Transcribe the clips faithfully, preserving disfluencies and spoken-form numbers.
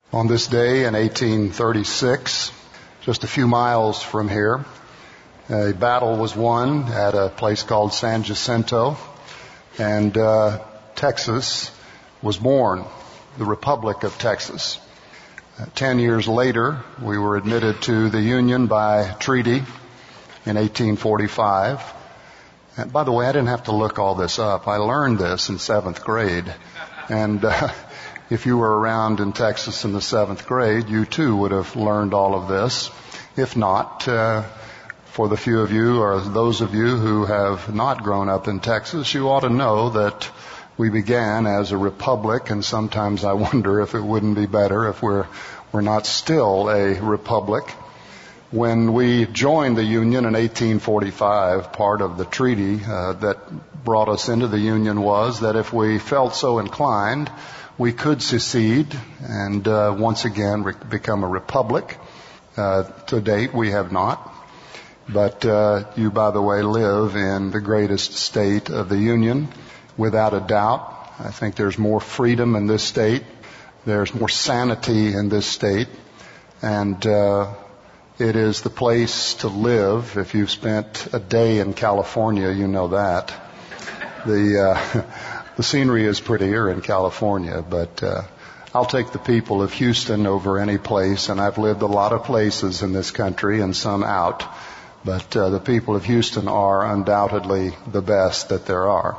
On this day in eighteen thirty-six, just a few miles from here, a battle was won at a place called San Jacinto, and uh, Texas was born, the Republic of Texas. Uh, ten years later, we were admitted to the Union by treaty in eighteen forty-five. And by the way, I didn't have to look all this up. I learned this in seventh grade. And uh, if you were around in Texas in the seventh grade, you too would have learned all of this. If not, uh, for the few of you or those of you who have not grown up in Texas, you ought to know that we began as a republic, and sometimes I wonder if it wouldn't be better if we're we're not still a republic. When we joined the Union in eighteen forty-five, part of the treaty uh, that brought us into the Union was that if we felt so inclined, we could secede and uh, once again re- become a republic. Uh, to date, we have not. But uh, you, by the way, live in the greatest state of the Union, without a doubt. I think there's more freedom in this state. There's more sanity in this state. And uh, it is the place to live. If you've spent a day in California, you know that. The uh, the scenery is prettier in California, but uh, I'll take the people of Houston over any place, and I've lived a lot of places in this country and some out, but uh, the people of Houston are undoubtedly the best that there are.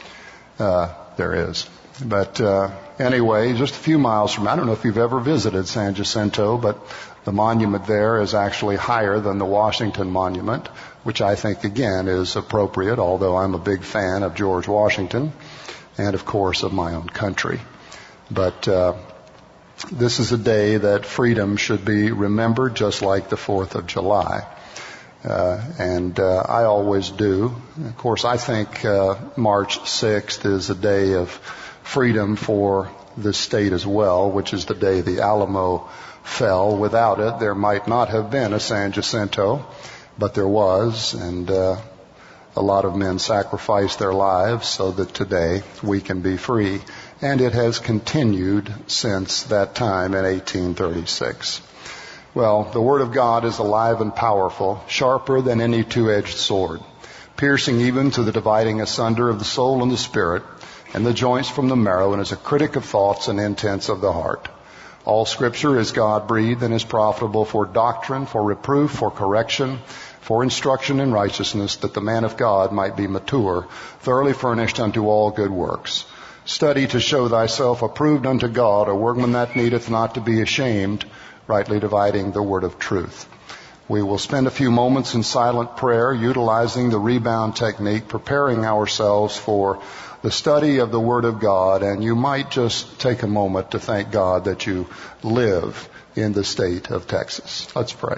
Uh, there is. But uh, anyway, just a few miles from, I don't know if you've ever visited San Jacinto, but the monument there is actually higher than the Washington Monument, which I think, again, is appropriate, although I'm a big fan of George Washington and, of course, of my own country. But uh, this is a day that freedom should be remembered, just like the fourth of July. Uh, and uh, I always do. Of course, I think uh, March sixth is a day of freedom for this state as well, which is the day the Alamo fell. Without it, there might not have been a San Jacinto, but there was, and uh, a lot of men sacrificed their lives so that today we can be free. And it has continued since that time in eighteen thirty-six. Well, the Word of God is alive and powerful, sharper than any two-edged sword, piercing even to the dividing asunder of the soul and the spirit, and the joints from the marrow, and is a critic of thoughts and intents of the heart. All Scripture is God-breathed and is profitable for doctrine, for reproof, for correction, for instruction in righteousness, that the man of God might be mature, thoroughly furnished unto all good works. Study to show thyself approved unto God, a workman that needeth not to be ashamed, rightly dividing the word of truth. We will spend a few moments in silent prayer, utilizing the rebound technique, preparing ourselves for the study of the Word of God, and you might just take a moment to thank God that you live in the state of Texas. Let's pray.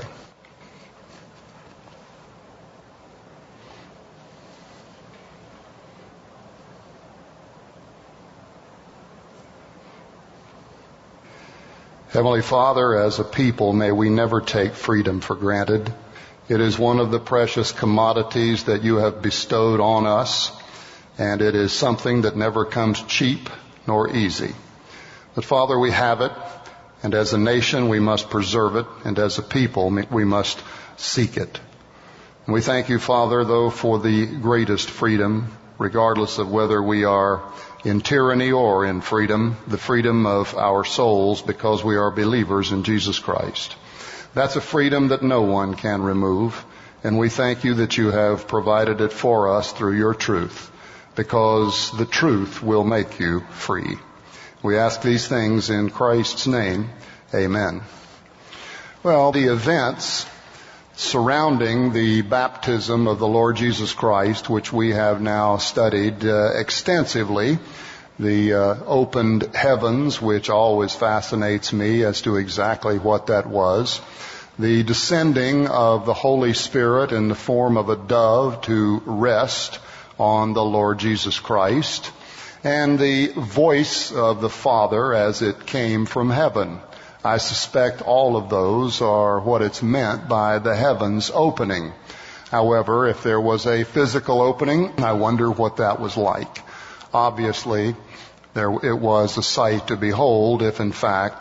Heavenly Father, as a people, may we never take freedom for granted. It is one of the precious commodities that you have bestowed on us, and it is something that never comes cheap nor easy. But Father, we have it, and as a nation we must preserve it, and as a people we must seek it. And we thank you, Father, though, for the greatest freedom, regardless of whether we are in tyranny or in freedom, the freedom of our souls, because we are believers in Jesus Christ. That's a freedom that no one can remove, and we thank you that you have provided it for us through your truth, because the truth will make you free. We ask these things in Christ's name. Amen. Well, the events surrounding the baptism of the Lord Jesus Christ, which we have now studied uh, extensively, the uh, opened heavens, which always fascinates me as to exactly what that was, the descending of the Holy Spirit in the form of a dove to rest on the Lord Jesus Christ, and the voice of the Father as it came from heaven. I suspect all of those are what it's meant by the heavens opening. However, if there was a physical opening, I wonder what that was like. Obviously, there it was a sight to behold if in fact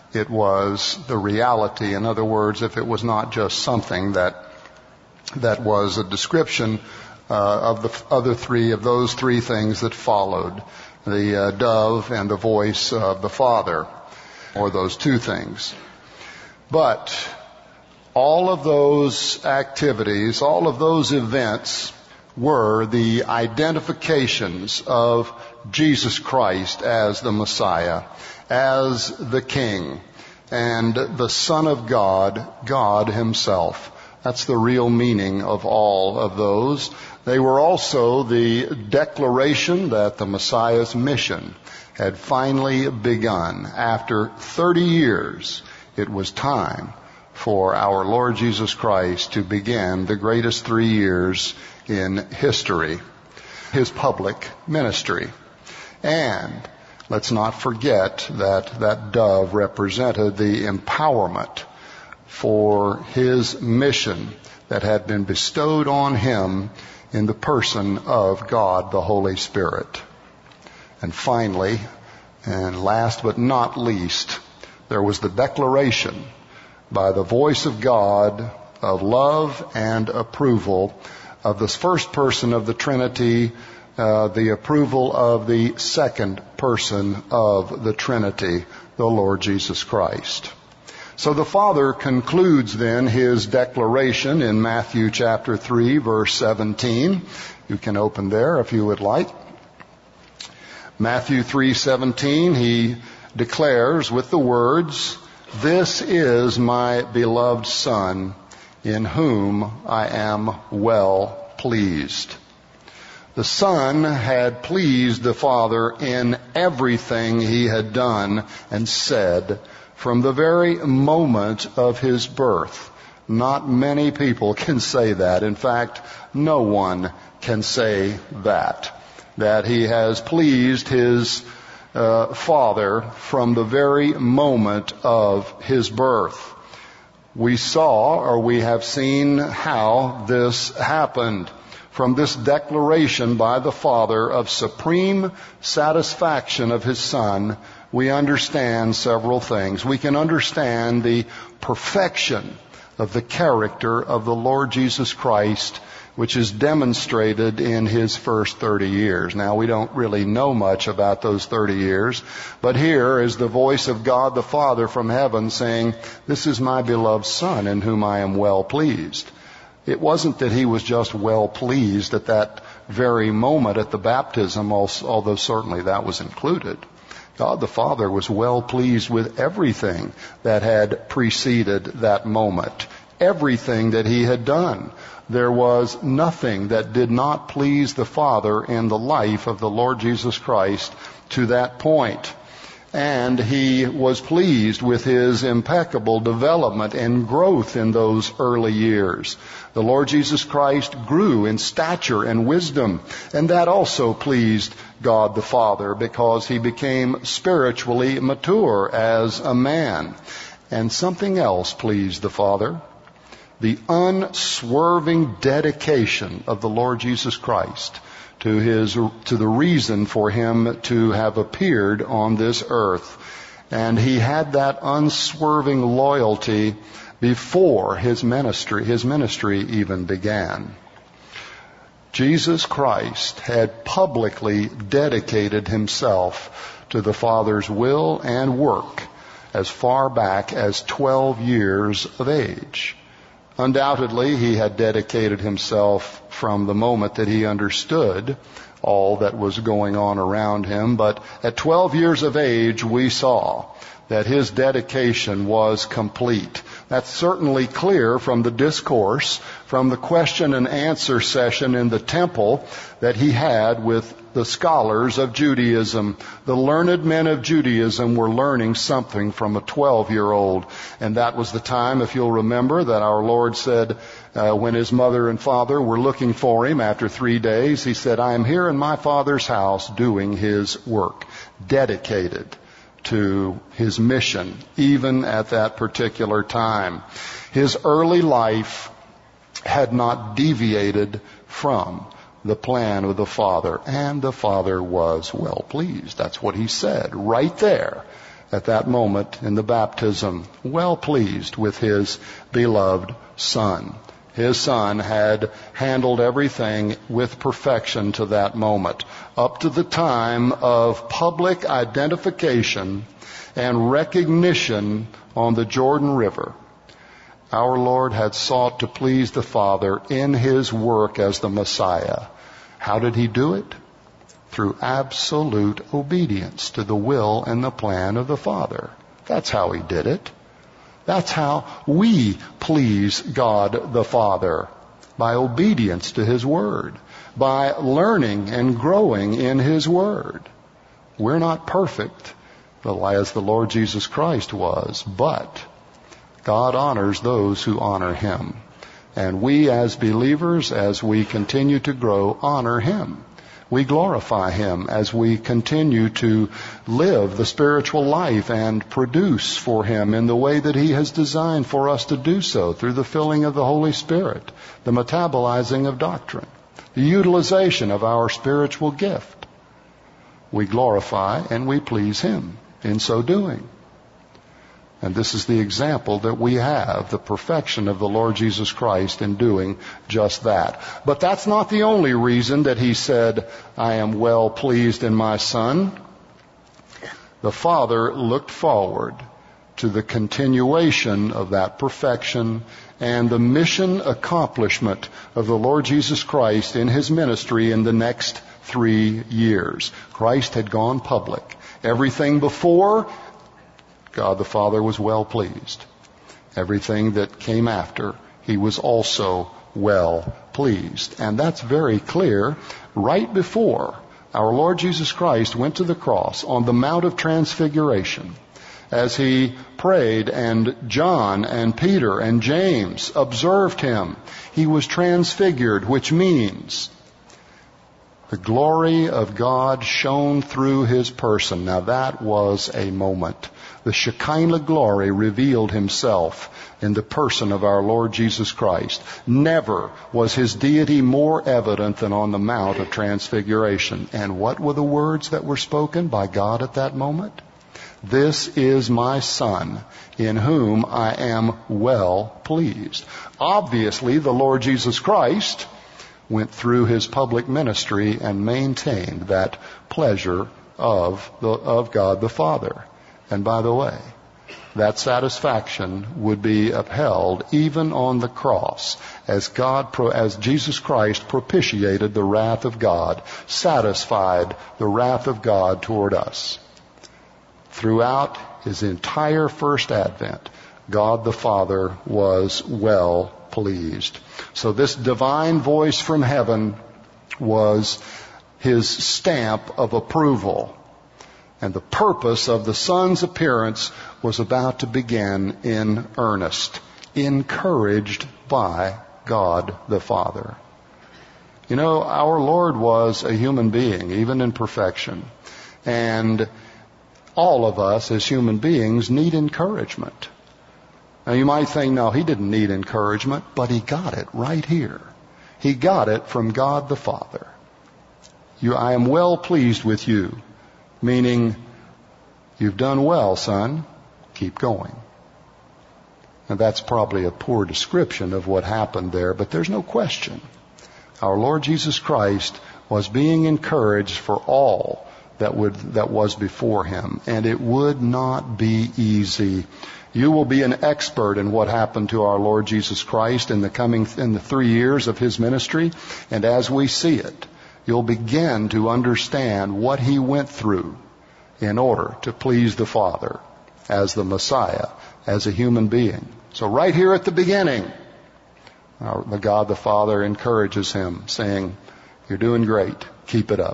it was the reality. In other words, if it was not just something that that was a description uh, of the other three, of those three things that followed, the uh, dove and the voice of the Father, or those two things. But all of those activities, all of those events were the identifications of Jesus Christ as the Messiah, as the King, and the Son of God, God Himself. That's the real meaning of all of those. They were also the declaration that the Messiah's mission had finally begun. After thirty years, it was time for our Lord Jesus Christ to begin the greatest three years in history, His public ministry. And let's not forget that that dove represented the empowerment for His mission that had been bestowed on Him in the person of God, the Holy Spirit. And finally, and last but not least, there was the declaration by the voice of God of love and approval of the first person of the Trinity, uh, the approval of the second person of the Trinity, the Lord Jesus Christ. So the Father concludes then His declaration in Matthew chapter three, verse seventeen. You can open there if you would like. Matthew three seventeen, He declares with the words, "This is my beloved Son, in whom I am well pleased." The Son had pleased the Father in everything He had done and said from the very moment of His birth. Not many people can say that. In fact, no one can say that, that He has pleased His uh, Father from the very moment of His birth. We saw, or we have seen how this happened. From this declaration by the Father of supreme satisfaction of His Son, we understand several things. We can understand the perfection of the character of the Lord Jesus Christ, which is demonstrated in His first thirty years. Now, we don't really know much about those thirty years, but here is the voice of God the Father from heaven saying, "This is my beloved Son in whom I am well pleased." It wasn't that He was just well pleased at that very moment at the baptism, although certainly that was included. God the Father was well pleased with everything that had preceded that moment, everything that He had done. There was nothing that did not please the Father in the life of the Lord Jesus Christ to that point. And He was pleased with His impeccable development and growth in those early years. The Lord Jesus Christ grew in stature and wisdom, and that also pleased God the Father because He became spiritually mature as a man. And something else pleased the Father: the unswerving dedication of the Lord Jesus Christ to his, to the reason for Him to have appeared on this earth. And He had that unswerving loyalty before His ministry, His ministry even began. Jesus Christ had publicly dedicated Himself to the Father's will and work as far back as twelve years of age. Undoubtedly, He had dedicated Himself from the moment that He understood all that was going on around Him. But at twelve years of age, we saw that His dedication was complete. That's certainly clear from the discourse, from the question and answer session in the temple that He had with the scholars of Judaism. The learned men of Judaism were learning something from a twelve-year-old. And that was the time, if you'll remember, that our Lord said, uh, when His mother and father were looking for Him after three days, He said, "I am here in my Father's house doing His work," dedicated to His mission, even at that particular time. His early life had not deviated from the plan of the Father, and the Father was well pleased. That's what He said right there at that moment in the baptism, well pleased with his beloved Son. His Son had handled everything with perfection to that moment, up to the time of public identification and recognition on the Jordan River. Our Lord had sought to please the Father in his work as the Messiah. How did he do it? Through absolute obedience to the will and the plan of the Father. That's how he did it. That's how we please God the Father, by obedience to his word, by learning and growing in his word. We're not perfect, as the Lord Jesus Christ was, but God honors those who honor him. And we as believers, as we continue to grow, honor him. We glorify him as we continue to live the spiritual life and produce for him in the way that he has designed for us to do so, through the filling of the Holy Spirit, the metabolizing of doctrine, the utilization of our spiritual gift. We glorify and we please him in so doing. And this is the example that we have, the perfection of the Lord Jesus Christ in doing just that. But that's not the only reason that he said, I am well pleased in my Son. The Father looked forward to the continuation of that perfection and the mission accomplishment of the Lord Jesus Christ in his ministry in the next three years. Christ had gone public. Everything before, God the Father was well pleased. Everything that came after, he was also well pleased. And that's very clear right before our Lord Jesus Christ went to the cross on the Mount of Transfiguration. As he prayed and John and Peter and James observed him, he was transfigured, which means the glory of God shone through his person. Now that was a moment. The Shekinah glory revealed himself in the person of our Lord Jesus Christ. Never was his deity more evident than on the Mount of Transfiguration. And what were the words that were spoken by God at that moment? This is my Son, in whom I am well pleased. Obviously, the Lord Jesus Christ went through his public ministry and maintained that pleasure of the, of God the Father. And by the way, that satisfaction would be upheld even on the cross, as God, as Jesus Christ propitiated the wrath of God, satisfied the wrath of God toward us. Throughout his entire first advent, God the Father was well pleased. So this divine voice from heaven was his stamp of approval. And the purpose of the Son's appearance was about to begin in earnest, encouraged by God the Father. You know, our Lord was a human being, even in perfection. And all of us as human beings need encouragement. Now you might think, no, he didn't need encouragement, but he got it right here. He got it from God the Father. You, I am well pleased with you. Meaning, you've done well, son. Keep going. And that's probably a poor description of what happened there, but there's no question. Our Lord Jesus Christ was being encouraged for all that would that was before him, and it would not be easy. You will be an expert in what happened to our Lord Jesus Christ in the coming in the three years of his ministry, and as we see it, you'll begin to understand what he went through in order to please the Father as the Messiah, as a human being. So right here at the beginning, our, the God the Father encourages him, saying, you're doing great. Keep it up.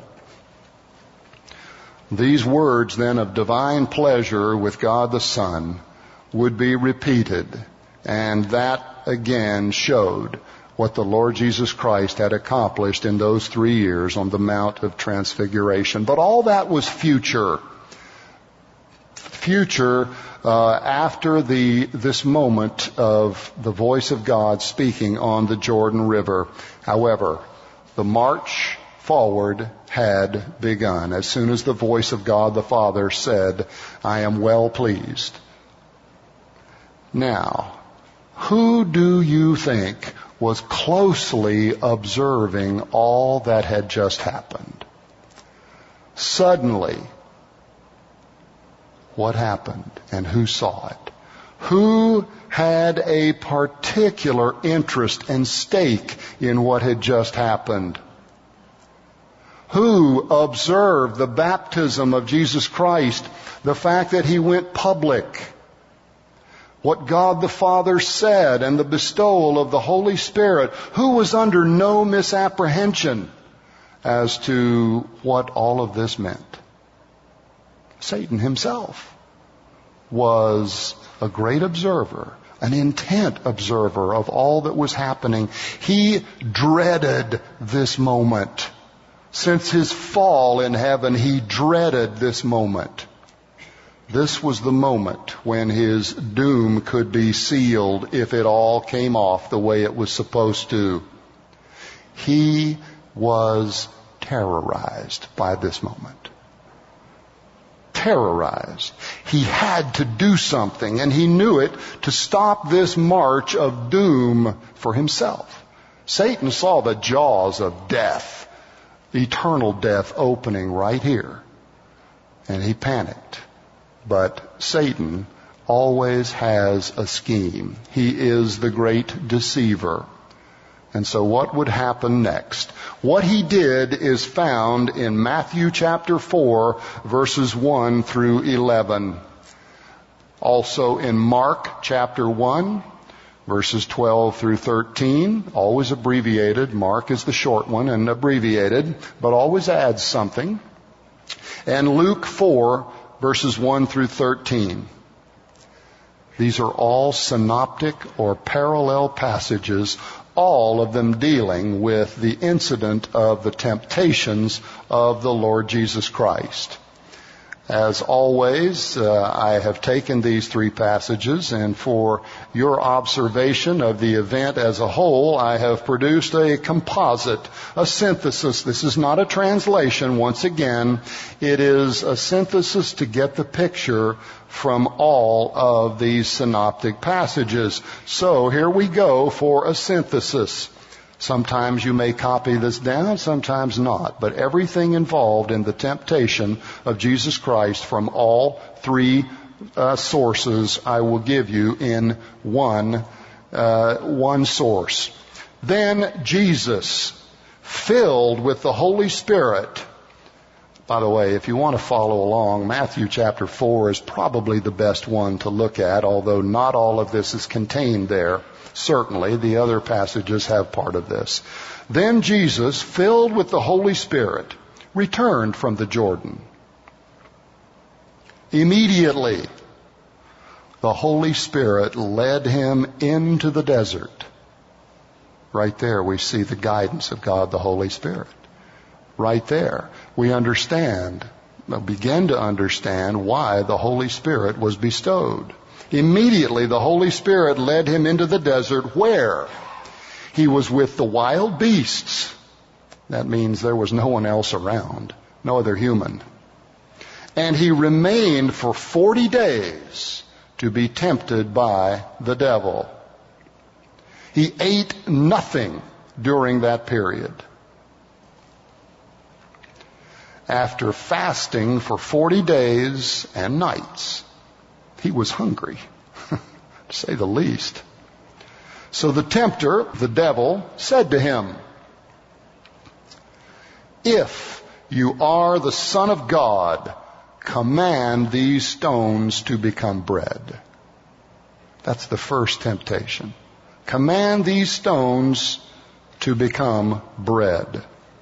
These words then of divine pleasure with God the Son would be repeated, and that again showed what the Lord Jesus Christ had accomplished in those three years on the Mount of Transfiguration. But all that was future. Future uh, after the this moment of the voice of God speaking on the Jordan River. However, the march forward had begun. As soon as the voice of God the Father said, I am well pleased. Now, who do you think was closely observing all that had just happened? Suddenly, what happened and who saw it? Who had a particular interest and stake in what had just happened? Who observed the baptism of Jesus Christ, the fact that he went public, what God the Father said, and the bestowal of the Holy Spirit? Who was under no misapprehension as to what all of this meant? Satan himself was a great observer, an intent observer of all that was happening. He dreaded this moment. Since his fall in heaven, he dreaded this moment. This was the moment when his doom could be sealed if it all came off the way it was supposed to. He was terrorized by this moment. Terrorized. He had to do something, and he knew it, to stop this march of doom for himself. Satan saw the jaws of death, eternal death, opening right here, and he panicked. But Satan always has a scheme. He is the great deceiver. And so what would happen next? What he did is found in Matthew chapter four, verses one through eleven. Also in Mark chapter one, verses twelve through thirteen, always abbreviated. Mark is the short one and abbreviated, but always adds something. And Luke four, verses one through thirteen. These are all synoptic or parallel passages, all of them dealing with the incident of the temptations of the Lord Jesus Christ. As always, uh, I have taken these three passages, and for your observation of the event as a whole, I have produced a composite, a synthesis. This is not a translation, once again. It is a synthesis to get the picture from all of these synoptic passages. So here we go for a synthesis. Sometimes you may copy this down, sometimes not. But everything involved in the temptation of Jesus Christ from all three uh, sources I will give you in one, uh, one source. Then Jesus, filled with the Holy Spirit. By the way, if you want to follow along, Matthew chapter four is probably the best one to look at, although not all of this is contained there. Certainly, the other passages have part of this. Then Jesus, filled with the Holy Spirit, returned from the Jordan. Immediately, the Holy Spirit led him into the desert. Right there, we see the guidance of God, the Holy Spirit. Right there, we understand, begin to understand why the Holy Spirit was bestowed. Immediately, the Holy Spirit led him into the desert where he was with the wild beasts. That means there was no one else around, no other human. And he remained for forty days to be tempted by the devil. He ate nothing during that period. After fasting for forty days and nights, he was hungry, to say the least. So the tempter, the devil, said to him, "If you are the Son of God, command these stones to become bread." That's the first temptation. Command these stones to become bread.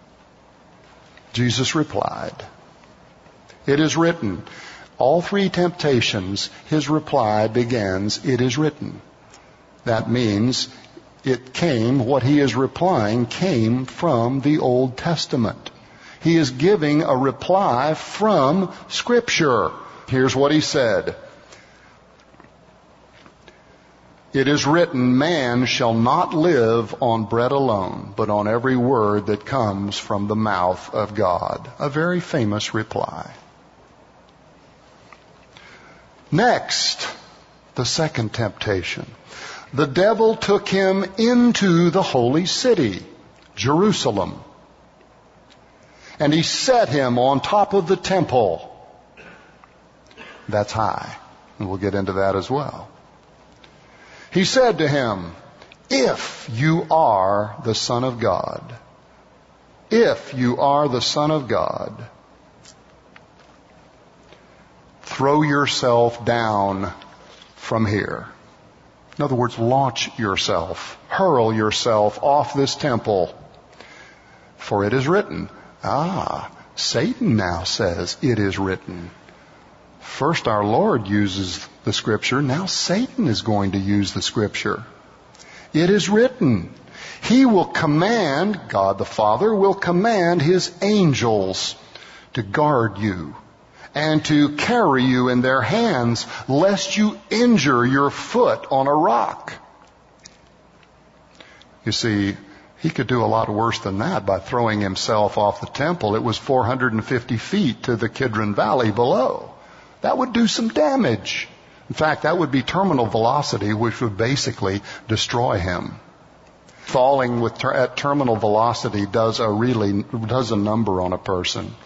Jesus replied, "It is written." All three temptations, his reply begins, "It is written." That means it came, what he is replying came from the Old Testament. He is giving a reply from Scripture. Here's what he said. It is written, man shall not live on bread alone, but on every word that comes from the mouth of God. A very famous reply. Next, the second temptation. The devil took him into the holy city, Jerusalem, and he set him on top of the temple. That's high, and we'll get into that as well. He said to him, if you are the Son of God, if you are the Son of God, throw yourself down from here. In other words, launch yourself, hurl yourself off this temple. For it is written. Ah, Satan now says it is written. First our Lord uses the scripture. Now Satan is going to use the scripture. It is written. He will command, God the Father will command his angels to guard you and to carry you in their hands, lest you injure your foot on a rock. You see, he could do a lot worse than that by throwing himself off the temple. It was four hundred fifty feet to the Kidron Valley below. That would do some damage. In fact, that would be terminal velocity, which would basically destroy him. Falling with ter- at terminal velocity does a really does a number on a person.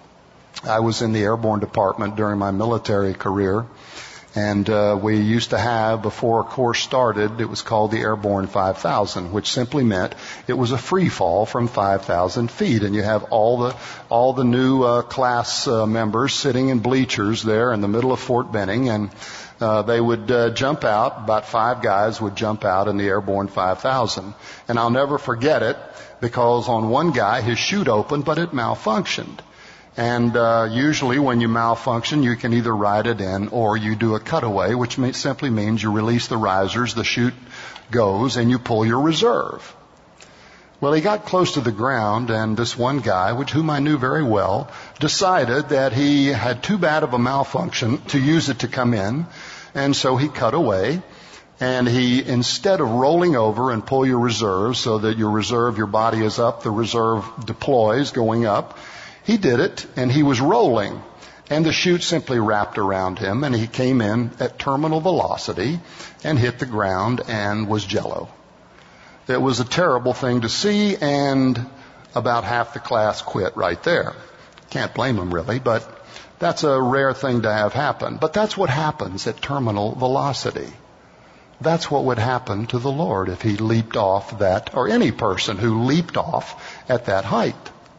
I was in the airborne department during my military career, and uh, we used to have, before a course started, it was called the Airborne five thousand, which simply meant it was a free fall from five thousand feet, and you have all the all the new uh, class uh, members sitting in bleachers there in the middle of Fort Benning, and uh, they would uh, jump out. About five guys would jump out in the Airborne five thousand, and I'll never forget it because on one guy his chute opened, but it malfunctioned. And uh, usually when you malfunction, you can either ride it in or you do a cutaway, which means, simply means you release the risers, the chute goes, and you pull your reserve. Well, he got close to the ground, and this one guy, which whom I knew very well, decided that he had too bad of a malfunction to use it to come in, and so he cut away. And he, instead of rolling over and pull your reserve so that your reserve, your body is up, the reserve deploys going up, he did it, and he was rolling, and the chute simply wrapped around him, and he came in at terminal velocity and hit the ground and was jello. It was a terrible thing to see, and about half the class quit right there. Can't blame them really, but that's a rare thing to have happen. But that's what happens at terminal velocity. That's what would happen to the Lord if he leaped off that, or any person who leaped off at that height.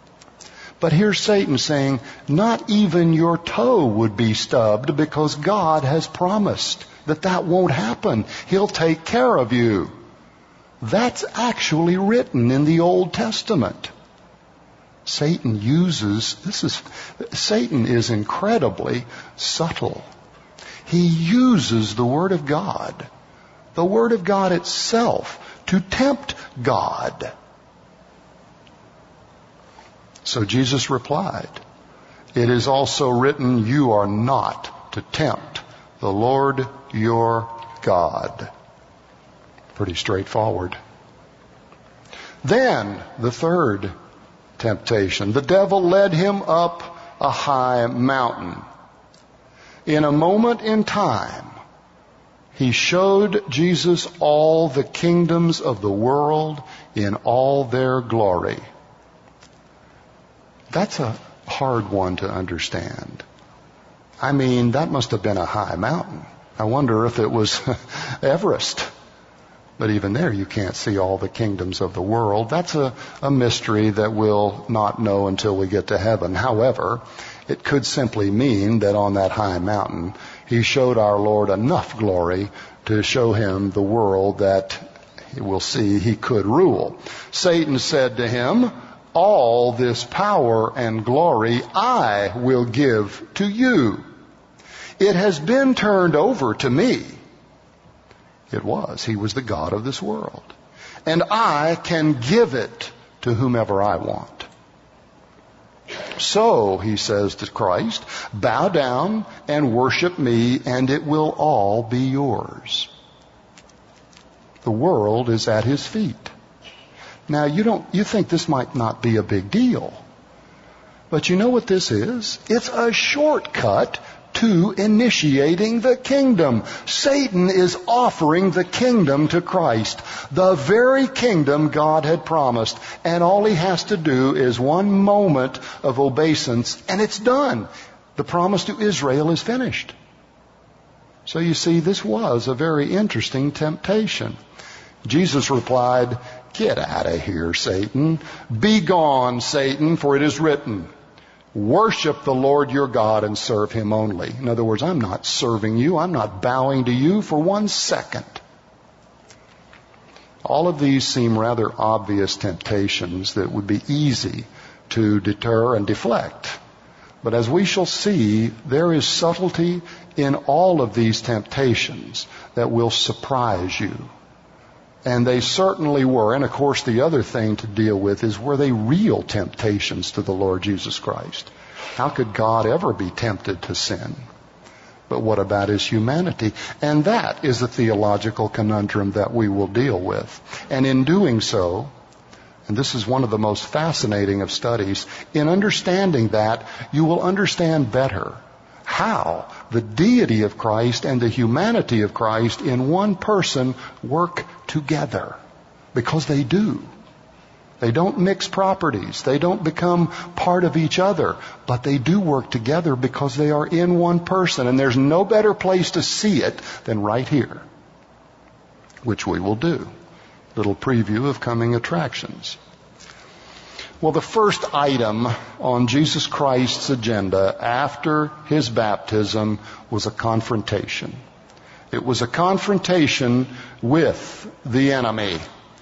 But here's Satan saying, not even your toe would be stubbed because God has promised that that won't happen. He'll take care of you. That's actually written in the Old Testament. Satan uses, this is, Satan is incredibly subtle. He uses the Word of God, the Word of God itself, to tempt God. So Jesus replied, it is also written, you are not to tempt the Lord your God. Pretty straightforward. Then, the third temptation. The devil led him up a high mountain. In a moment in time, he showed Jesus all the kingdoms of the world in all their glory. That's a hard one to understand. I mean, that must have been a high mountain. I wonder if it was Everest. But even there, you can't see all the kingdoms of the world. That's a, a mystery that we'll not know until we get to heaven. However, it could simply mean that on that high mountain, he showed our Lord enough glory to show him the world that we'll see he could rule. Satan said to him, all this power and glory I will give to you. It has been turned over to me. It was. He was the God of this world. And I can give it to whomever I want. So, he says to Christ, bow down and worship me, and it will all be yours. The world is at his feet. Now, you don't, you think this might not be a big deal. But you know what this is? It's a shortcut to initiating the kingdom. Satan is offering the kingdom to Christ, the very kingdom God had promised. And all he has to do is one moment of obeisance, and it's done. The promise to Israel is finished. So you see, this was a very interesting temptation. Jesus replied, "Get out of here, Satan. Be gone, Satan, for it is written, worship the Lord your God and serve him only." In other words, I'm not serving you. I'm not bowing to you for one second. All of these seem rather obvious temptations that would be easy to deter and deflect. But as we shall see, there is subtlety in all of these temptations that will surprise you. And they certainly were. And of course, the other thing to deal with is, were they real temptations to the Lord Jesus Christ? How could God ever be tempted to sin? But what about his humanity? And that is a theological conundrum that we will deal with. And in doing so, and this is one of the most fascinating of studies, in understanding that, you will understand better how the deity of Christ and the humanity of Christ in one person work together. Because they do. They don't mix properties. They don't become part of each other. But they do work together because they are in one person. And there's no better place to see it than right here, which we will do. Little preview of coming attractions. Well, the first item on Jesus Christ's agenda after his baptism was a confrontation. It was a confrontation with the enemy.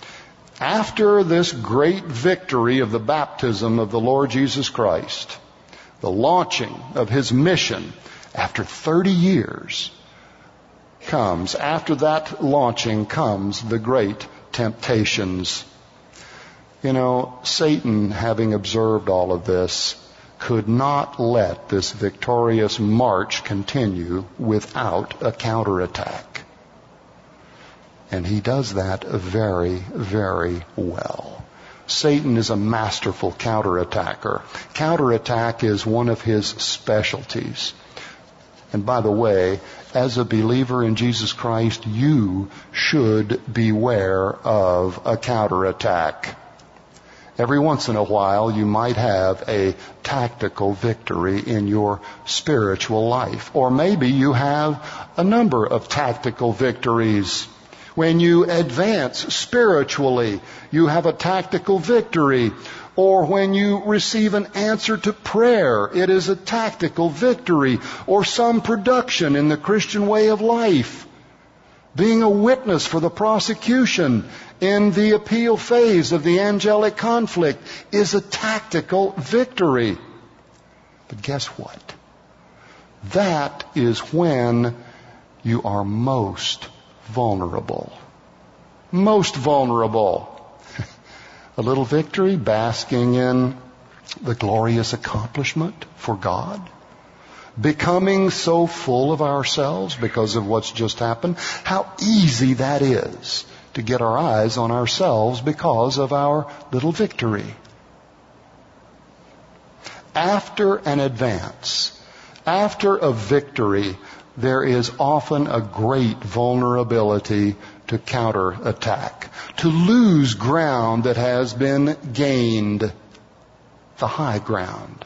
After this great victory of the baptism of the Lord Jesus Christ, the launching of his mission after thirty years comes, after that launching comes the great temptations. You know, Satan, having observed all of this, could not let this victorious march continue without a counterattack. And he does that very, very well. Satan is a masterful counterattacker. Counterattack is one of his specialties. And by the way, as a believer in Jesus Christ, you should beware of a counterattack. Every once in a while, you might have a tactical victory in your spiritual life. Or maybe you have a number of tactical victories. When you advance spiritually, you have a tactical victory. Or when you receive an answer to prayer, it is a tactical victory. Or some production in the Christian way of life. Being a witness for the prosecution in the appeal phase of the angelic conflict is a tactical victory. But guess what? That is when you are most vulnerable. Most vulnerable. A little victory, basking in the glorious accomplishment for God. Becoming so full of ourselves because of what's just happened. How easy that is to get our eyes on ourselves because of our little victory. After an advance, after a victory, there is often a great vulnerability to counterattack, to lose ground that has been gained, the high ground.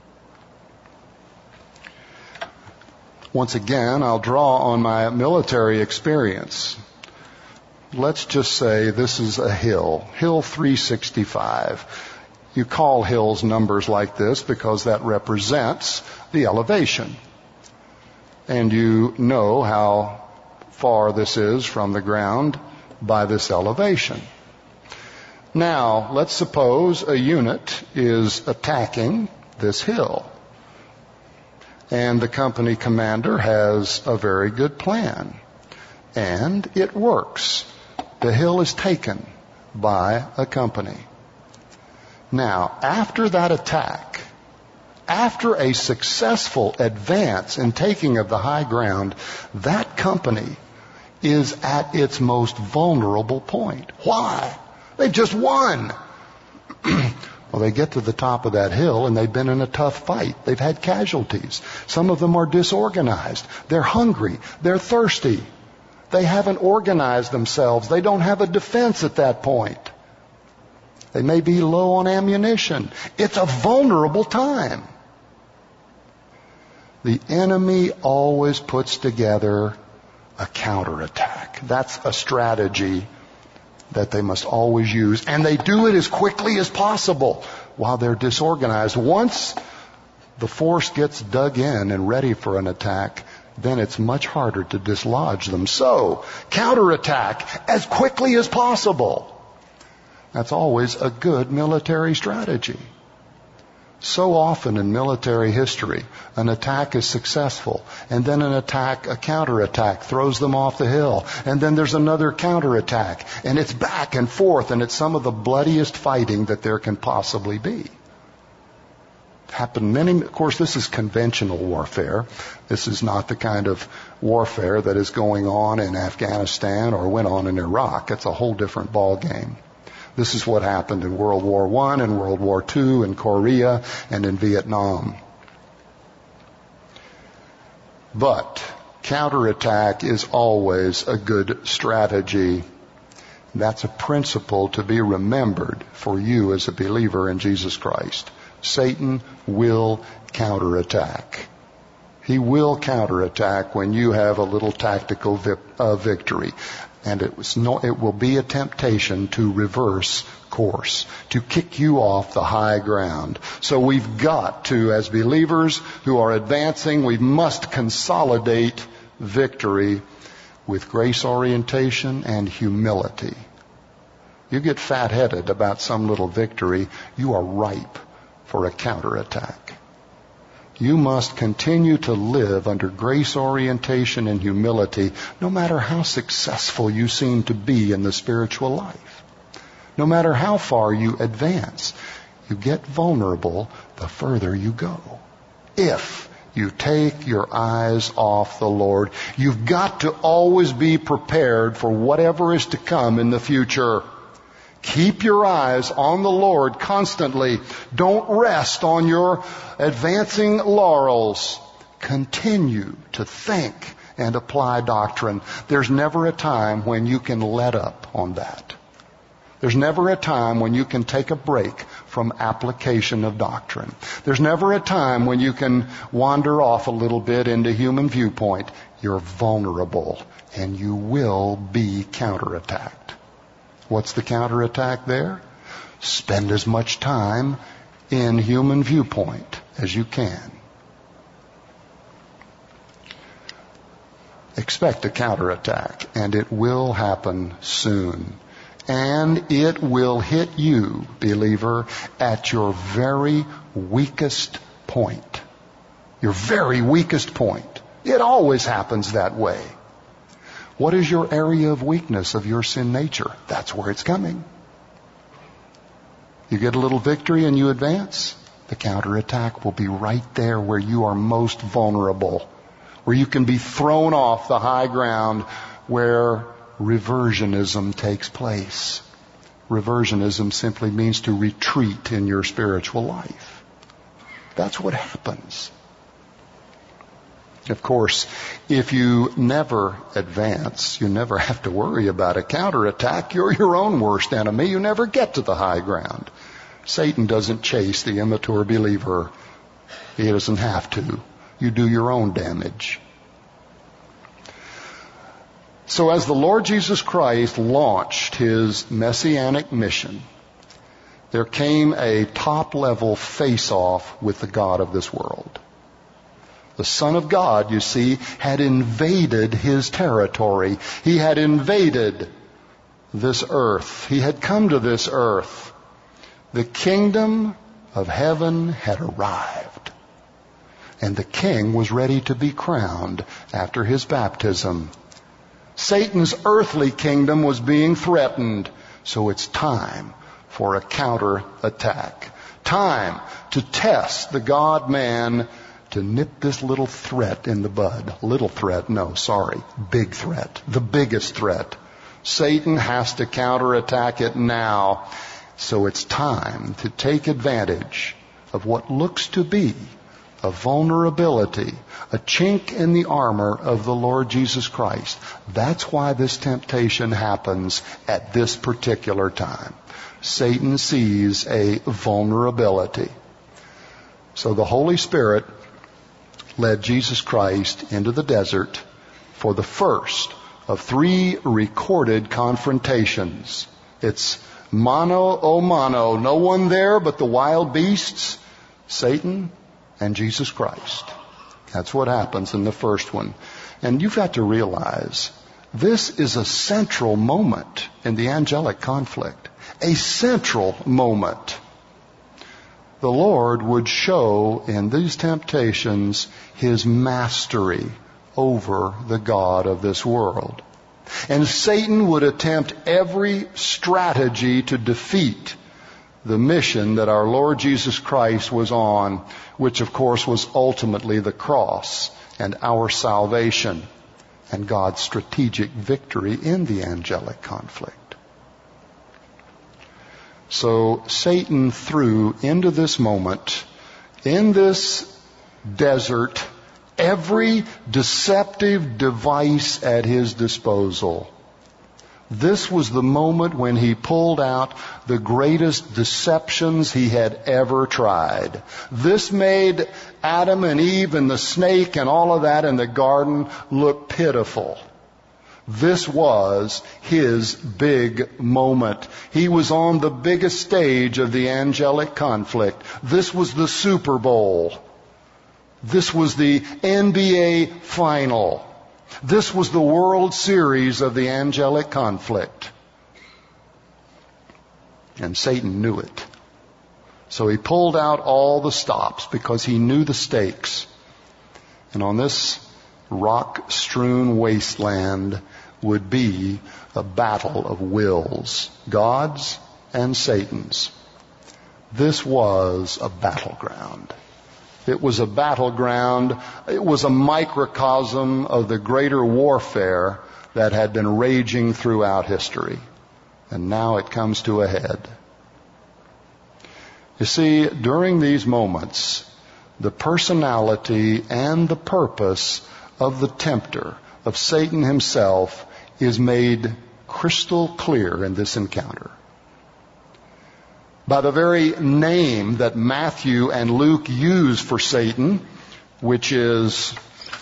Once again, I'll draw on my military experience. Let's just say this is a hill, Hill three sixty-five. You call hills numbers like this because that represents the elevation. And you know how far this is from the ground by this elevation. Now, let's suppose a unit is attacking this hill. And the company commander has a very good plan. And it works. The hill is taken by a company. Now, after that attack, after a successful advance in taking of the high ground, that company is at its most vulnerable point. Why? They've just won. Well, they get to the top of that hill and they've been in a tough fight. They've had casualties. Some of them are disorganized. They're hungry. They're thirsty. They haven't organized themselves. They don't have a defense at that point. They may be low on ammunition. It's a vulnerable time. The enemy always puts together a counterattack. That's a strategy that they must always use. And they do it as quickly as possible while they're disorganized. Once the force gets dug in and ready for an attack, then it's much harder to dislodge them. So, counterattack as quickly as possible. That's always a good military strategy. So often in military history, an attack is successful, and then an attack, a counterattack, throws them off the hill, and then there's another counterattack, and it's back and forth, and it's some of the bloodiest fighting that there can possibly be. It happened many, of course, this is conventional warfare. This is not the kind of warfare that is going on in Afghanistan or went on in Iraq. It's a whole different ball game. This is what happened in World War One and World War Two, in Korea and in Vietnam. But counterattack is always a good strategy. That's a principle to be remembered for you as a believer in Jesus Christ. Satan will counterattack. He will counterattack when you have a little tactical vi- uh, victory. And it was no, it will be a temptation to reverse course, to kick you off the high ground. So we've got to, as believers who are advancing, we must consolidate victory with grace orientation and humility. You get fat-headed about some little victory, you are ripe for a counterattack. You must continue to live under grace orientation and humility, no matter how successful you seem to be in the spiritual life. No matter how far you advance, you get vulnerable the further you go. If you take your eyes off the Lord, you've got to always be prepared for whatever is to come in the future. Keep your eyes on the Lord constantly. Don't rest on your advancing laurels. Continue to think and apply doctrine. There's never a time when you can let up on that. There's never a time when you can take a break from application of doctrine. There's never a time when you can wander off a little bit into human viewpoint. You're vulnerable and you will be counterattacked. What's the counterattack there? Spend as much time in human viewpoint as you can. Expect a counterattack, and it will happen soon. And it will hit you, believer, at your very weakest point. Your very weakest point. It always happens that way. What is your area of weakness of your sin nature? That's where it's coming. You get a little victory and you advance. The counterattack will be right there where you are most vulnerable, where you can be thrown off the high ground, where reversionism takes place. Reversionism simply means to retreat in your spiritual life. That's what happens. Of course, if you never advance, you never have to worry about a counterattack. You're your own worst enemy. You never get to the high ground. Satan doesn't chase the immature believer. He doesn't have to. You do your own damage. So as the Lord Jesus Christ launched his messianic mission, there came a top-level face-off with the God of this world. The Son of God, you see, had invaded his territory. He had invaded this earth. He had come to this earth. The kingdom of heaven had arrived. And the king was ready to be crowned after his baptism. Satan's earthly kingdom was being threatened. So it's time for a counterattack. Time to test the God-man to nip this little threat in the bud. Little threat, no, sorry. Big threat. The biggest threat. Satan has to counterattack it now. So it's time to take advantage of what looks to be a vulnerability, a chink in the armor of the Lord Jesus Christ. That's why this temptation happens at this particular time. Satan sees a vulnerability. So the Holy Spirit led Jesus Christ into the desert for the first of three recorded confrontations. It's mano a mano, no one there but the wild beasts, Satan and Jesus Christ. That's what happens in the first one. And you've got to realize this is a central moment in the angelic conflict. A central moment. The Lord would show in these temptations His mastery over the god of this world. And Satan would attempt every strategy to defeat the mission that our Lord Jesus Christ was on, which of course was ultimately the cross and our salvation and God's strategic victory in the angelic conflict. So Satan threw into this moment, in this desert, every deceptive device at his disposal. This was the moment when he pulled out the greatest deceptions he had ever tried. This made Adam and Eve and the snake and all of that in the garden look pitiful. This was his big moment. He was on the biggest stage of the angelic conflict. This was the Super Bowl. This was the N B A final. This was the World Series of the angelic conflict. And Satan knew it. So he pulled out all the stops because he knew the stakes. And on this rock-strewn wasteland would be a battle of wills, God's and Satan's. This was a battleground. It was a battleground. It was a microcosm of the greater warfare that had been raging throughout history. And now it comes to a head. You see, during these moments, the personality and the purpose of the tempter, of Satan himself, is made crystal clear in this encounter. By the very name that Matthew and Luke use for Satan, which is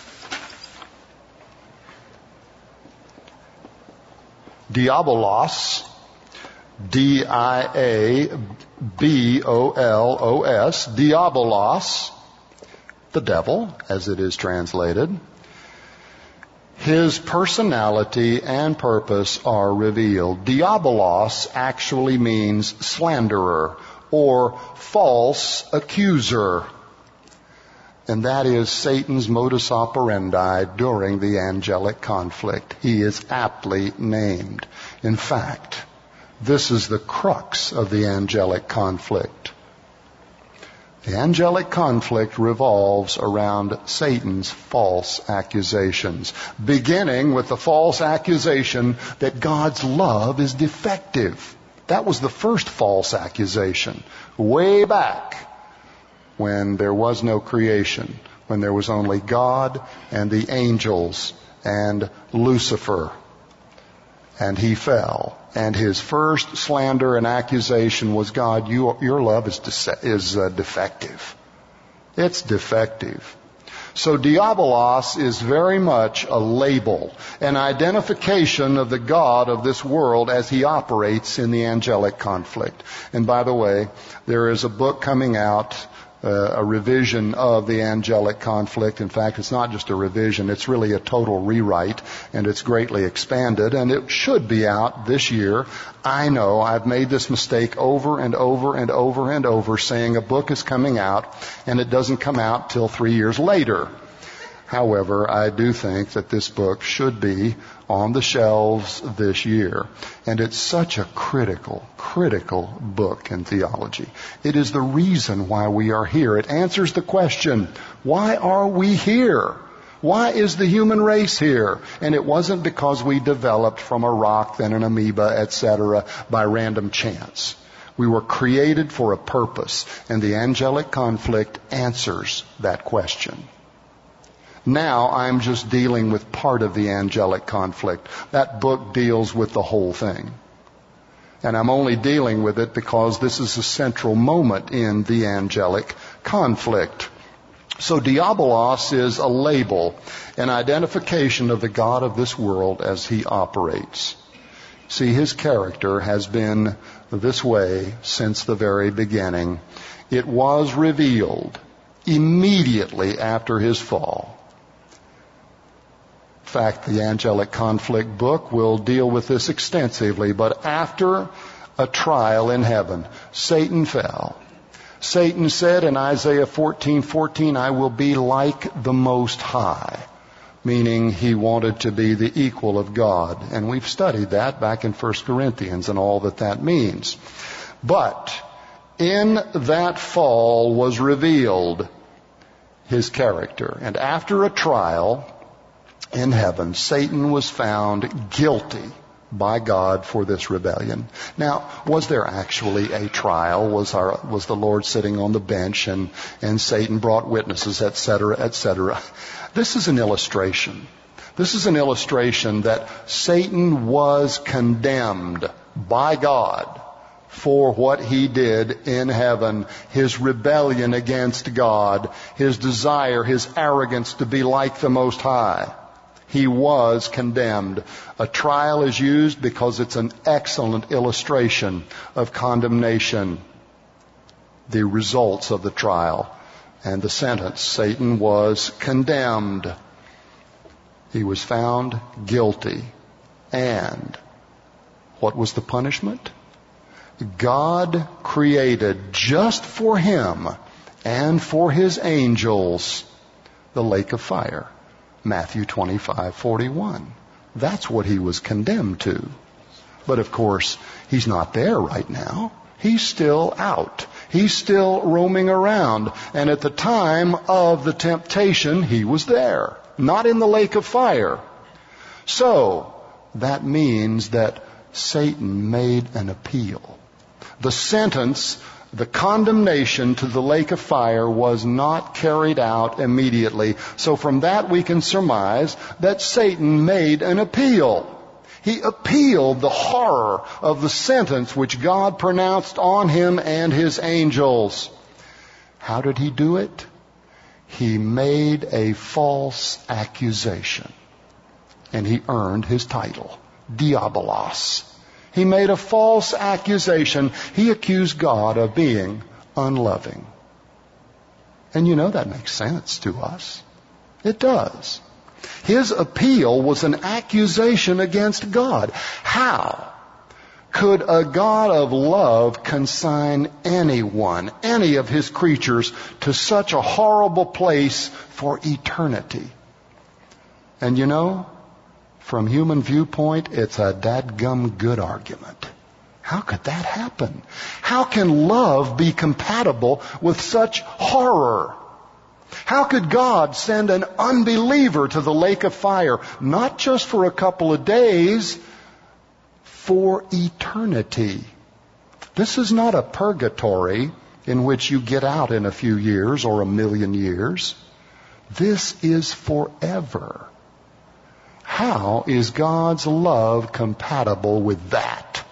Diabolos, D I A B O L O S, Diabolos, the devil, as it is translated. His personality and purpose are revealed. Diabolos actually means slanderer or false accuser. And that is Satan's modus operandi during the angelic conflict. He is aptly named. In fact, this is the crux of the angelic conflict. The angelic conflict revolves around Satan's false accusations, beginning with the false accusation that God's love is defective. That was the first false accusation, way back when there was no creation, when there was only God and the angels and Lucifer. And he fell. And his first slander and accusation was, God, you, your love is, dece- is uh, defective. It's defective. So Diabolos is very much a label, an identification of the God of this world as he operates in the angelic conflict. And by the way, there is a book coming out, Uh, a revision of the angelic conflict. In fact, it's not just a revision, it's really a total rewrite, and it's greatly expanded, and it should be out this year. I know I've made this mistake over and over and over and over, saying a book is coming out, and it doesn't come out till three years later. However, I do think that this book should be on the shelves this year. And it's such a critical, critical book in theology. It is the reason why we are here. It answers the question, why are we here? Why is the human race here? And it wasn't because we developed from a rock, then an amoeba, et cetera, by random chance. We were created for a purpose, and the angelic conflict answers that question. Now I'm just dealing with part of the angelic conflict. That book deals with the whole thing. And I'm only dealing with it because this is a central moment in the angelic conflict. So diabolos is a label, an identification of the God of this world as he operates. See, his character has been this way since the very beginning. It was revealed immediately after his fall. In fact, the angelic conflict book will deal with this extensively, but after a trial in heaven, Satan fell. Satan said in Isaiah fourteen fourteen, I will be like the Most High, meaning he wanted to be the equal of God. And we've studied that back in First Corinthians and all that that means. But in that fall was revealed his character. And after a trial in heaven, Satan was found guilty by God for this rebellion. Now, was there actually a trial? Was our, was the Lord sitting on the bench and, and Satan brought witnesses, et cetera, et cetera? This is an illustration. This is an illustration that Satan was condemned by God for what he did in heaven, his rebellion against God, his desire, his arrogance to be like the Most High. He was condemned. A trial is used because it's an excellent illustration of condemnation. The results of the trial and the sentence. Satan was condemned. He was found guilty. And what was the punishment? God created just for him and for his angels the lake of fire. Matthew twenty-five forty-one. That's what he was condemned to. But of course, he's not there right now. He's still out. He's still roaming around. And at the time of the temptation, he was there, not in the lake of fire. So, that means that Satan made an appeal. The sentence, the condemnation to the lake of fire was not carried out immediately. So from that we can surmise that Satan made an appeal. He appealed the horror of the sentence which God pronounced on him and his angels. How did he do it? He made a false accusation. And he earned his title, Diabolos. He made a false accusation. He accused God of being unloving. And you know that makes sense to us. It does. His appeal was an accusation against God. How could a God of love consign anyone, any of his creatures, to such a horrible place for eternity? And you know, from human viewpoint, it's a dadgum good argument. How could that happen? How can love be compatible with such horror? How could God send an unbeliever to the lake of fire, not just for a couple of days, for eternity? This is not a purgatory in which you get out in a few years or a million years. This is forever. How is God's love compatible with that?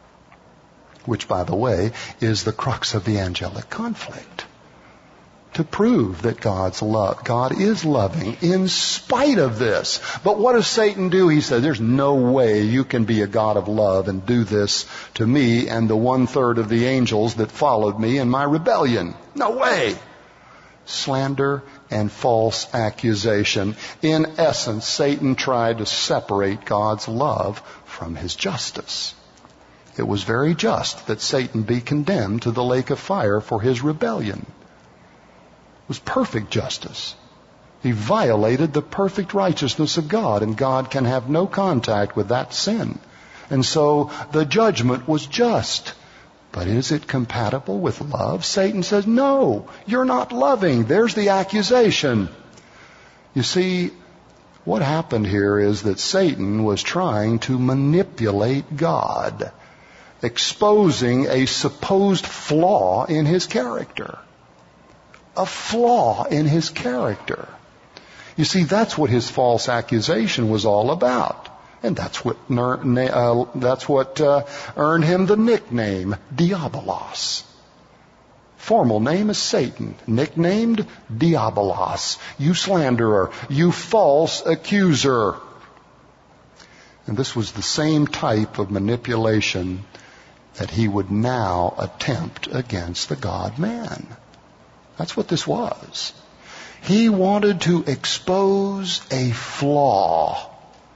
Which, by the way, is the crux of the angelic conflict. To prove that God's love, God is loving in spite of this. But what does Satan do? He says, there's no way you can be a God of love and do this to me and the one-third of the angels that followed me in my rebellion. No way. Slander and false accusation. In essence, Satan tried to separate God's love from his justice. It was very just that Satan be condemned to the lake of fire for his rebellion. It was perfect justice. He violated the perfect righteousness of God, and God can have no contact with that sin. And so the judgment was just. But is it compatible with love? Satan says, no, you're not loving. There's the accusation. You see, what happened here is that Satan was trying to manipulate God, exposing a supposed flaw in his character. A flaw in his character. You see, that's what his false accusation was all about. And that's what uh, that's what uh, earned him the nickname Diabolos. Formal name is Satan, nicknamed Diabolos. You slanderer, you false accuser. And this was the same type of manipulation that he would now attempt against the God-man. That's what this was. He wanted to expose a flaw,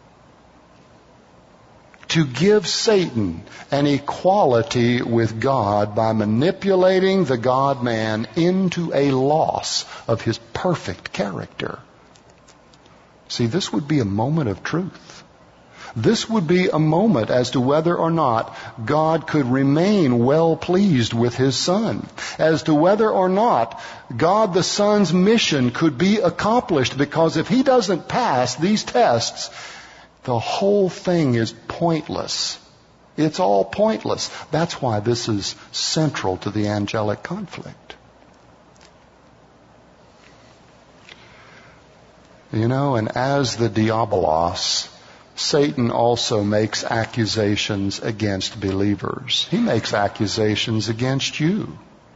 to give Satan an equality with God by manipulating the God-man into a loss of his perfect character. See, this would be a moment of truth. This would be a moment as to whether or not God could remain well pleased with his Son, as to whether or not God the Son's mission could be accomplished, because if he doesn't pass these tests, the whole thing is pointless. It's all pointless. That's why this is central to the angelic conflict. You know, and as the Diabolos, Satan also makes accusations against believers. He makes accusations against you.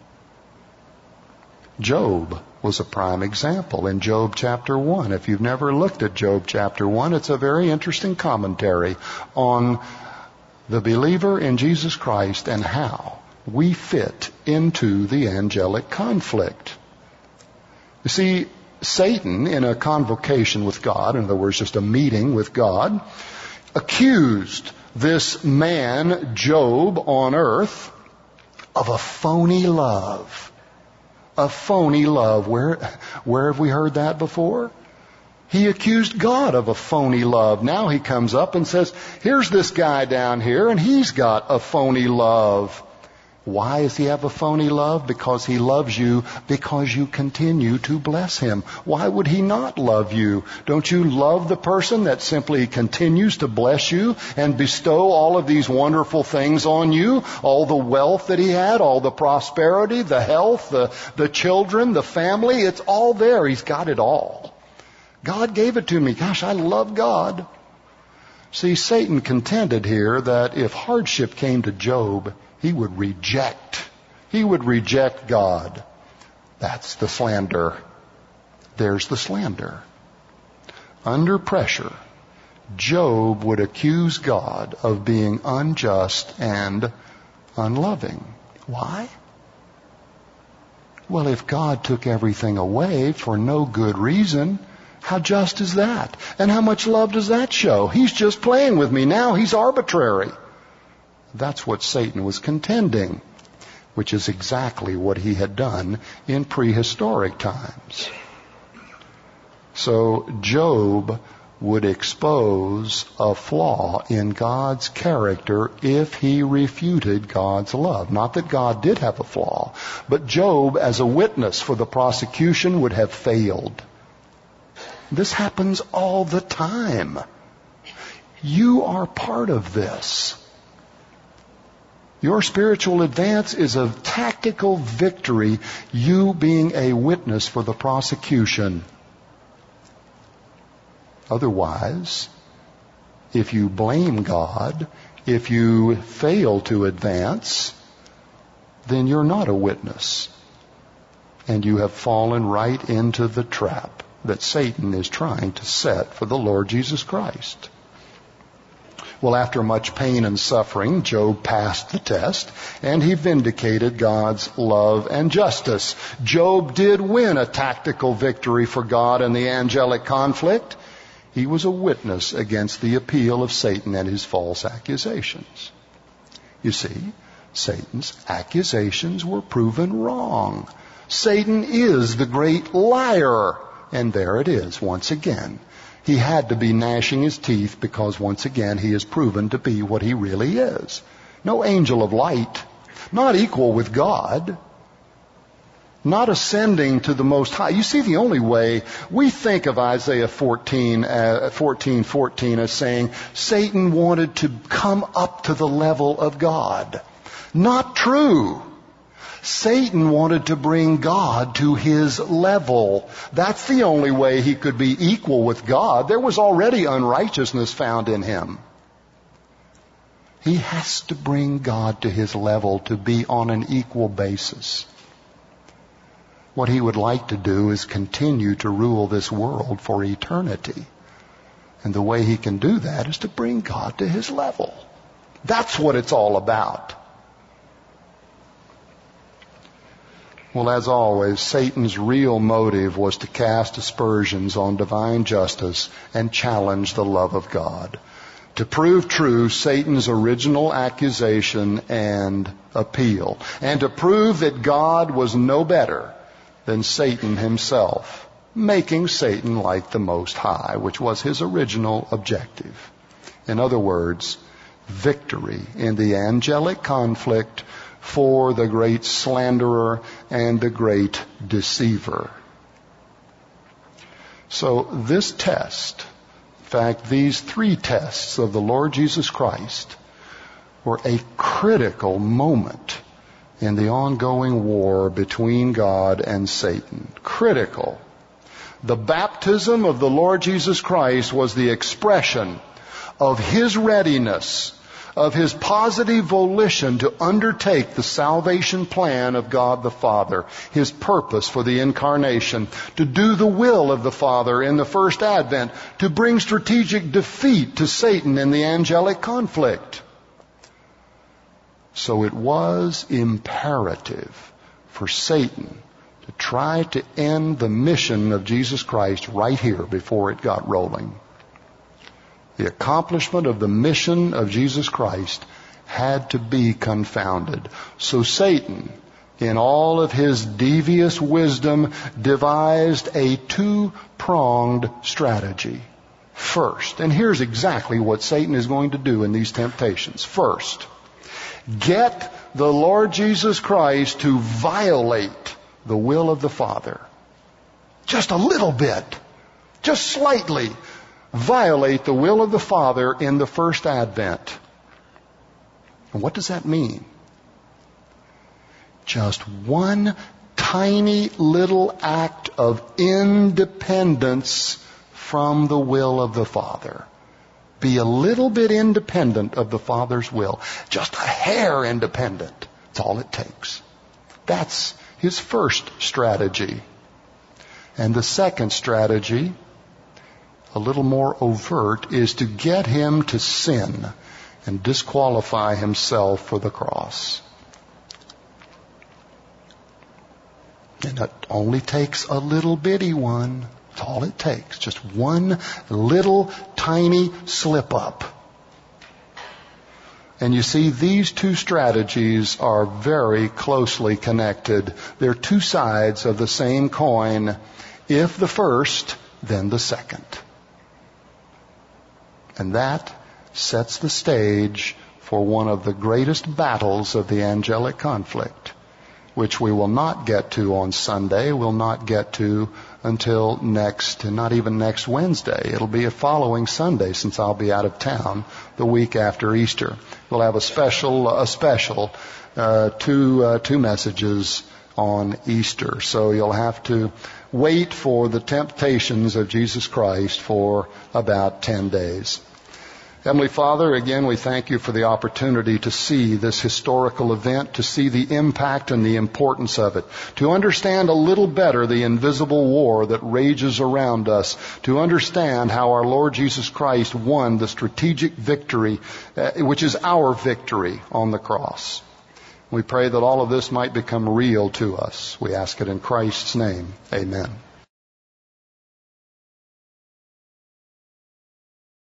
Job was a prime example in Job chapter one. If you've never looked at Job chapter one, it's a very interesting commentary on the believer in Jesus Christ and how we fit into the angelic conflict. You see, Satan, in a convocation with God, in other words, just a meeting with God, accused this man, Job, on earth of a phony love. A phony love. Where, where have we heard that before? He accused God of a phony love. Now he comes up and says, here's this guy down here, and he's got a phony love. Why does he have a phony love? Because he loves you because you continue to bless him. Why would he not love you? Don't you love the person that simply continues to bless you and bestow all of these wonderful things on you? All the wealth that he had, all the prosperity, the health, the, the children, the family, it's all there. He's got it all. God gave it to me. Gosh, I love God. See, Satan contended here that if hardship came to Job, he would reject. He would reject God. That's the slander. There's the slander. Under pressure, Job would accuse God of being unjust and unloving. Why? Well, if God took everything away for no good reason, how just is that? And how much love does that show? He's just playing with me now. He's arbitrary. That's what Satan was contending, which is exactly what he had done in prehistoric times. So Job would expose a flaw in God's character if he refuted God's love. Not that God did have a flaw, but Job as a witness for the prosecution would have failed. This happens all the time. You are part of this. Your spiritual advance is a tactical victory, you being a witness for the prosecution. Otherwise, if you blame God, if you fail to advance, then you're not a witness. And you have fallen right into the trap that Satan is trying to set for the Lord Jesus Christ. Well, after much pain and suffering, Job passed the test, and he vindicated God's love and justice. Job did win a tactical victory for God in the angelic conflict. He was a witness against the appeal of Satan and his false accusations. You see, Satan's accusations were proven wrong. Satan is the great liar. And there it is once again. He had to be gnashing his teeth because once again he is proven to be what he really is. No angel of light, not equal with God, not ascending to the Most High. You see, the only way we think of Isaiah fourteen, uh, fourteen, fourteen as saying Satan wanted to come up to the level of God. Not true. Satan wanted to bring God to his level. That's the only way he could be equal with God. There was already unrighteousness found in him. He has to bring God to his level to be on an equal basis. What he would like to do is continue to rule this world for eternity. And the way he can do that is to bring God to his level. That's what it's all about. Well, as always, Satan's real motive was to cast aspersions on divine justice and challenge the love of God. To prove true Satan's original accusation and appeal. And to prove that God was no better than Satan himself, making Satan like the Most High, which was his original objective. In other words, victory in the angelic conflict for the great slanderer and the great deceiver. So this test, in fact, these three tests of the Lord Jesus Christ were a critical moment in the ongoing war between God and Satan. Critical. The baptism of the Lord Jesus Christ was the expression of his readiness, of his positive volition to undertake the salvation plan of God the Father, his purpose for the incarnation, to do the will of the Father in the first advent, to bring strategic defeat to Satan in the angelic conflict. So it was imperative for Satan to try to end the mission of Jesus Christ right here before it got rolling. The accomplishment of the mission of Jesus Christ had to be confounded. So Satan, in all of his devious wisdom, devised a two-pronged strategy. First, and here's exactly what Satan is going to do in these temptations. First, get the Lord Jesus Christ to violate the will of the Father. Just a little bit. Just slightly. Violate the will of the Father in the first advent. And what does that mean? Just one tiny little act of independence from the will of the Father. Be a little bit independent of the Father's will. Just a hair independent. That's all it takes. That's his first strategy. And the second strategy, a little more overt, is to get him to sin and disqualify himself for the cross. And it only takes a little bitty one. That's all it takes. Just one little tiny slip up. And you see, these two strategies are very closely connected. They're two sides of the same coin. If the first, then the second. And that sets the stage for one of the greatest battles of the angelic conflict, which we will not get to on Sunday, we'll not get to until next, and not even next Wednesday. It'll be a following Sunday, since I'll be out of town the week after Easter. We'll have a special, a special, uh, two, uh, two messages on Easter. So you'll have to wait for the temptations of Jesus Christ for about ten days. Heavenly Father, again, we thank you for the opportunity to see this historical event, to see the impact and the importance of it, to understand a little better the invisible war that rages around us, to understand how our Lord Jesus Christ won the strategic victory, uh, which is our victory on the cross. We pray that all of this might become real to us. We ask it in Christ's name. Amen.